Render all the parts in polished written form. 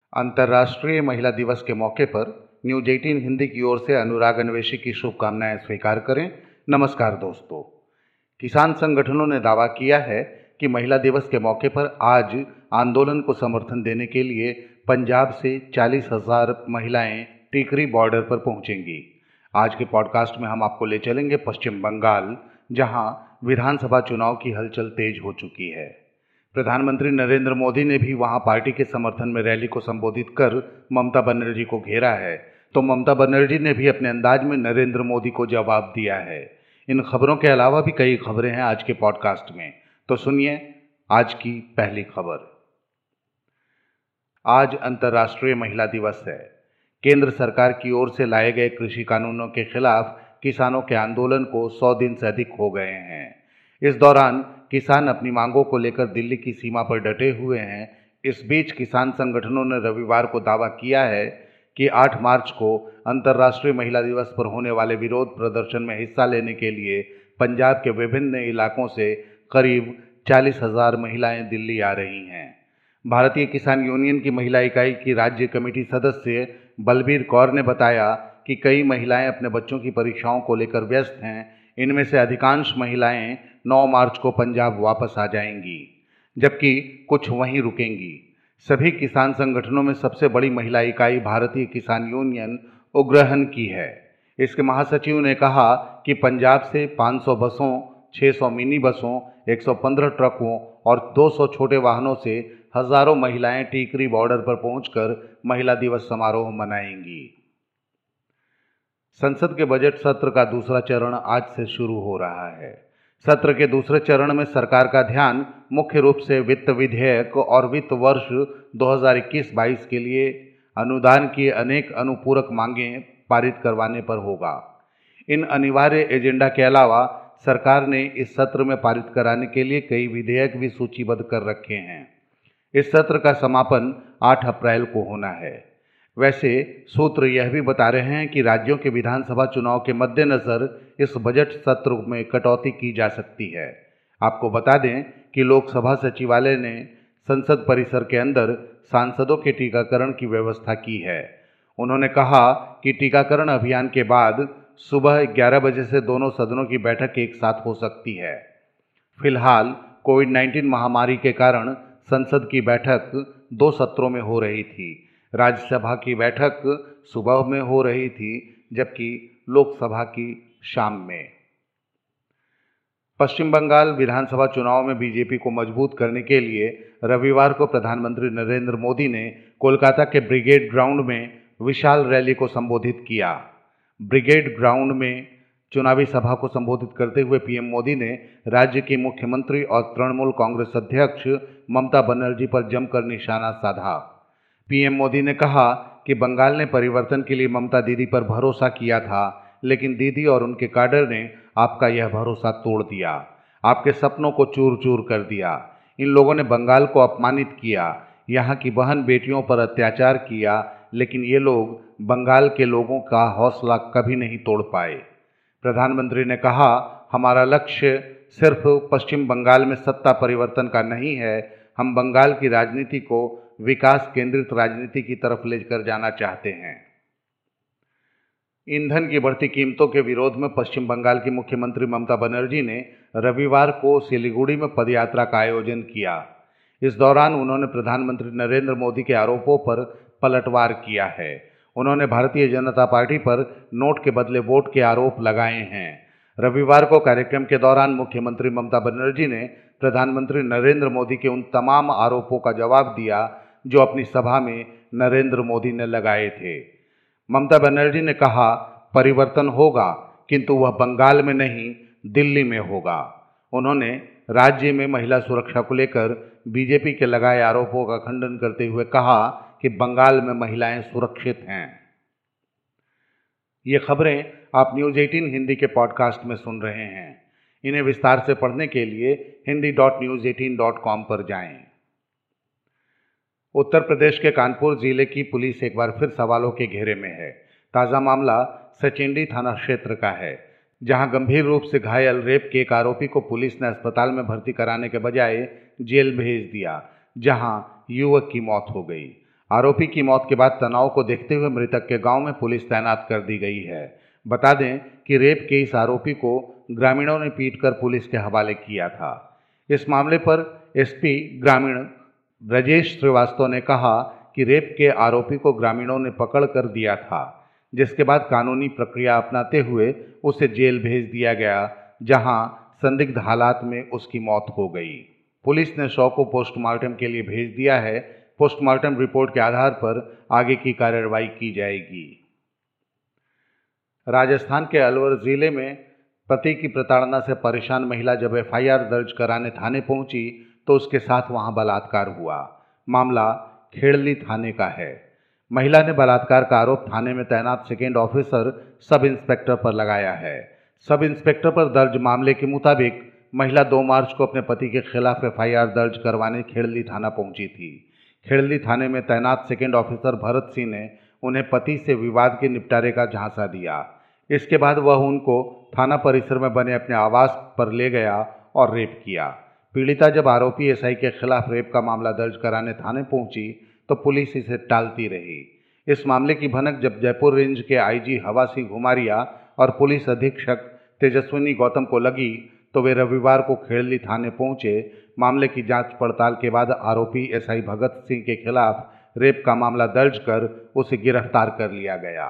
अंतर्राष्ट्रीय महिला दिवस के मौके पर न्यूज 18 हिंदी की ओर से अनुराग अन्वेषी की शुभकामनाएं स्वीकार करें। नमस्कार दोस्तों। किसान संगठनों ने दावा किया है कि महिला दिवस के मौके पर आज आंदोलन को समर्थन देने के लिए पंजाब से 40,000 महिलाएं टीकरी बॉर्डर पर पहुंचेंगी। आज के पॉडकास्ट में हम आपको ले चलेंगे पश्चिम बंगाल, जहां विधानसभा चुनाव की हलचल तेज हो चुकी है। प्रधानमंत्री नरेंद्र मोदी ने भी वहां पार्टी के समर्थन में रैली को संबोधित कर ममता बनर्जी को घेरा है, तो ममता बनर्जी ने भी अपने अंदाज में नरेंद्र मोदी को जवाब दिया है। इन खबरों के अलावा भी कई खबरें हैं आज के पॉडकास्ट में, तो सुनिए आज की पहली खबर। आज अंतर्राष्ट्रीय महिला दिवस है। केंद्र सरकार की ओर से लाए गए कृषि कानूनों के खिलाफ किसानों के आंदोलन को 100 दिन से अधिक हो गए हैं। इस दौरान किसान अपनी मांगों को लेकर दिल्ली की सीमा पर डटे हुए हैं। इस बीच किसान संगठनों ने रविवार को दावा किया है कि 8 मार्च को अंतर्राष्ट्रीय महिला दिवस पर होने वाले विरोध प्रदर्शन में हिस्सा लेने के लिए पंजाब के विभिन्न इलाकों से करीब 40,000 महिलाएं दिल्ली आ रही हैं। भारतीय किसान यूनियन की महिला इकाई की राज्य कमेटी सदस्य बलबीर कौर ने बताया कि कई महिलाएं अपने बच्चों की परीक्षाओं को लेकर व्यस्त हैं। इनमें से अधिकांश महिलाएं 9 मार्च को पंजाब वापस आ जाएंगी, जबकि कुछ वहीं रुकेंगी। सभी किसान संगठनों में सबसे बड़ी महिला इकाई भारतीय किसान यूनियन उग्रहन की है। इसके महासचिव ने कहा कि पंजाब से 500 बसों, 600 मिनी बसों, 115 ट्रकों और 200 छोटे वाहनों से हजारों महिलाएं टीकरी बॉर्डर पर पहुंचकर महिला दिवस समारोह मनाएंगी। संसद के बजट सत्र का दूसरा चरण आज से शुरू हो रहा है। सत्र के दूसरे चरण में सरकार का ध्यान मुख्य रूप से वित्त विधेयक और वित्त वर्ष 2021-22 के लिए अनुदान की अनेक अनुपूरक मांगें पारित करवाने पर होगा। इन अनिवार्य एजेंडा के अलावा सरकार ने इस सत्र में पारित कराने के लिए कई विधेयक भी सूचीबद्ध कर रखे हैं। इस सत्र का समापन 8 अप्रैल को होना है। वैसे सूत्र यह भी बता रहे हैं कि राज्यों के विधानसभा चुनाव के मद्देनज़र इस बजट सत्र में कटौती की जा सकती है। आपको बता दें कि लोकसभा सचिवालय ने संसद परिसर के अंदर सांसदों के टीकाकरण की व्यवस्था की है। उन्होंने कहा कि टीकाकरण अभियान के बाद सुबह 11 बजे से दोनों सदनों की बैठक एक साथ हो सकती है। फिलहाल कोविड-19 महामारी के कारण संसद की बैठक 2 सत्रों में हो रही थी। राज्यसभा की बैठक सुबह में हो रही थी, जबकि लोकसभा की शाम में। पश्चिम बंगाल विधानसभा चुनाव में बीजेपी को मजबूत करने के लिए रविवार को प्रधानमंत्री नरेंद्र मोदी ने कोलकाता के ब्रिगेड ग्राउंड में विशाल रैली को संबोधित किया। ब्रिगेड ग्राउंड में चुनावी सभा को संबोधित करते हुए पीएम मोदी ने राज्य की मुख्यमंत्री और तृणमूल कांग्रेस अध्यक्ष ममता बनर्जी पर जमकर निशाना साधा। पीएम मोदी ने कहा कि बंगाल ने परिवर्तन के लिए ममता दीदी पर भरोसा किया था, लेकिन दीदी और उनके काडर ने आपका यह भरोसा तोड़ दिया, आपके सपनों को चूर चूर कर दिया। इन लोगों ने बंगाल को अपमानित किया, यहाँ की बहन बेटियों पर अत्याचार किया, लेकिन ये लोग बंगाल के लोगों का हौसला कभी नहीं तोड़ पाए। प्रधानमंत्री ने कहा, हमारा लक्ष्य सिर्फ पश्चिम बंगाल में सत्ता परिवर्तन का नहीं है, हम बंगाल की राजनीति को विकास केंद्रित राजनीति की तरफ लेकर जाना चाहते हैं। ईंधन की बढ़ती कीमतों के विरोध में पश्चिम बंगाल की मुख्यमंत्री ममता बनर्जी ने रविवार को सिलीगुड़ी में पदयात्रा का आयोजन किया। इस दौरान उन्होंने प्रधानमंत्री नरेंद्र मोदी के आरोपों पर पलटवार किया है। उन्होंने भारतीय जनता पार्टी पर नोट के बदले वोट के आरोप लगाए हैं। रविवार को कार्यक्रम के दौरान मुख्यमंत्री ममता बनर्जी ने प्रधानमंत्री नरेंद्र मोदी के उन तमाम आरोपों का जवाब दिया जो अपनी सभा में नरेंद्र मोदी ने लगाए थे। ममता बनर्जी ने कहा, परिवर्तन होगा, किंतु वह बंगाल में नहीं, दिल्ली में होगा। उन्होंने राज्य में महिला सुरक्षा को लेकर बीजेपी के लगाए आरोपों का खंडन करते हुए कहा कि बंगाल में महिलाएं सुरक्षित हैं। ये खबरें आप न्यूज 18 हिंदी के पॉडकास्ट में सुन रहे हैं। इन्हें विस्तार से पढ़ने के लिए hindi.news18.com पर जाएं। उत्तर प्रदेश के कानपुर जिले की पुलिस एक बार फिर सवालों के घेरे में है। ताज़ा मामला सचिंडी थाना क्षेत्र का है, जहां गंभीर रूप से घायल रेप के एक आरोपी को पुलिस ने अस्पताल में भर्ती कराने के बजाय जेल भेज दिया, जहां युवक की मौत हो गई। आरोपी की मौत के बाद तनाव को देखते हुए मृतक के गांव में पुलिस तैनात कर दी गई है। बता दें कि रेप के इस आरोपी को ग्रामीणों ने पीटकर पुलिस के हवाले किया था। इस मामले पर एसपी ग्रामीण ब्रजेश श्रीवास्तव ने कहा कि रेप के आरोपी को ग्रामीणों ने पकड़ कर दिया था, जिसके बाद कानूनी प्रक्रिया अपनाते हुए उसे जेल भेज दिया गया, जहां संदिग्ध हालात में उसकी मौत हो गई। पुलिस ने शव को पोस्टमार्टम के लिए भेज दिया है। पोस्टमार्टम रिपोर्ट के आधार पर आगे की कार्रवाई की जाएगी। राजस्थान के अलवर जिले में पति की प्रताड़ना से परेशान महिला जब एफआईआर दर्ज कराने थाने पहुंची तो उसके साथ वहां बलात्कार हुआ। मामला खेड़ली थाने का है। महिला ने बलात्कार का आरोप थाने में तैनात सेकेंड ऑफिसर सब इंस्पेक्टर पर लगाया है। सब इंस्पेक्टर पर दर्ज मामले के मुताबिक महिला 2 मार्च को अपने पति के खिलाफ एफआईआर दर्ज करवाने खेड़ली थाना पहुंची थी। खेड़ली थाने में तैनात सेकेंड ऑफिसर भरत सिंह ने उन्हें पति से विवाद के निपटारे का झांसा दिया। इसके बाद वह उनको थाना परिसर में बने अपने आवास पर ले गया और रेप किया। पीड़िता जब आरोपी एसआई के खिलाफ रेप का मामला दर्ज कराने थाने पहुंची तो पुलिस इसे टालती रही। इस मामले की भनक जब जयपुर रेंज के आईजी हवा सिंह घुमारिया और पुलिस अधीक्षक तेजस्विनी गौतम को लगी तो वे रविवार को खेड़ली थाने पहुंचे। मामले की जांच पड़ताल के बाद आरोपी एसआई भगत सिंह के खिलाफ रेप का मामला दर्ज कर उसे गिरफ्तार कर लिया गया।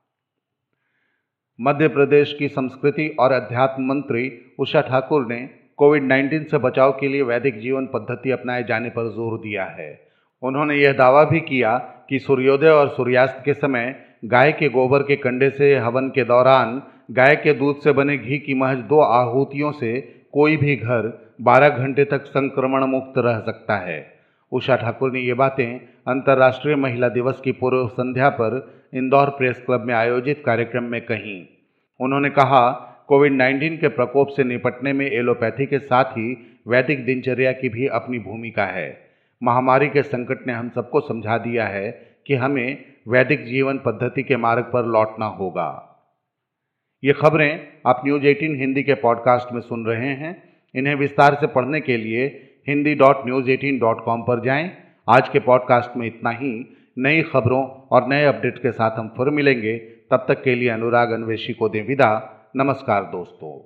मध्य प्रदेश की संस्कृति और अध्यात्म मंत्री उषा ठाकुर ने कोविड-19 से बचाव के लिए वैदिक जीवन पद्धति अपनाए जाने पर जोर दिया है। उन्होंने यह दावा भी किया कि सूर्योदय और सूर्यास्त के समय गाय के गोबर के कंडे से हवन के दौरान गाय के दूध से बने घी की महज 2 आहुतियों से कोई भी घर 12 घंटे तक संक्रमण मुक्त रह सकता है। उषा ठाकुर ने ये बातें अंतर्राष्ट्रीय महिला दिवस की पूर्व संध्या पर इंदौर प्रेस क्लब में आयोजित कार्यक्रम में कहीं। उन्होंने कहा, कोविड-19 के प्रकोप से निपटने में एलोपैथी के साथ ही वैदिक दिनचर्या की भी अपनी भूमिका है। महामारी के संकट ने हम सबको समझा दिया है कि हमें वैदिक जीवन पद्धति के मार्ग पर लौटना होगा। ये खबरें आप न्यूज़ 18 हिंदी के पॉडकास्ट में सुन रहे हैं। इन्हें विस्तार से पढ़ने के लिए hindi.news18.com पर जाएं। आज के पॉडकास्ट में इतना ही। नई खबरों और नए अपडेट के साथ हम फिर मिलेंगे। तब तक के लिए अनुराग अन्वेषी को दें विदा। नमस्कार दोस्तों।